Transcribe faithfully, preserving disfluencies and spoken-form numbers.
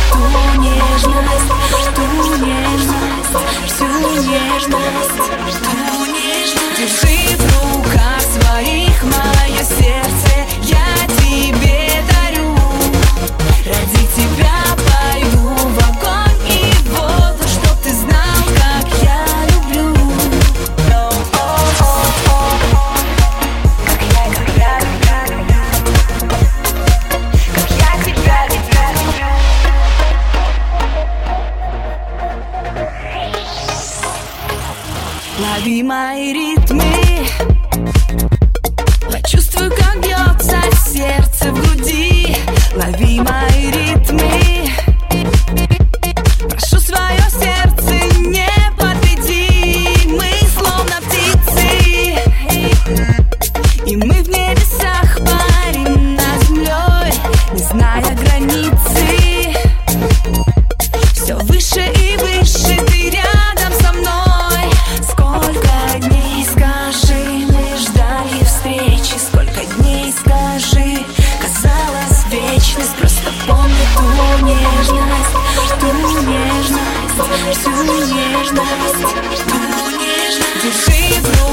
ту нежность, ту нежность, всю нежность, ту нежность. Держи в руках своих мое сердце, я тебе дарю. Ради тебя пойду в огонь и в воду, чтоб ты знал, как я люблю. Как я, как я, как я тебя, тебя люблю. Лови мои ритмы, почувствуй, как бьется сердце в груди. Лови мои ритмы, прошу, свое сердце не подведи. Мы словно птицы, и мы в небесах парим над землей, не зная границы. Все выше и выше, ты рядом со мной. Сколько дней, скажи, мы ждали встречи. Сколько дней, скажи, казалось вечность. Просто помни ту нежность, ту нежность, всю нежность, ту нежность. Держи в руках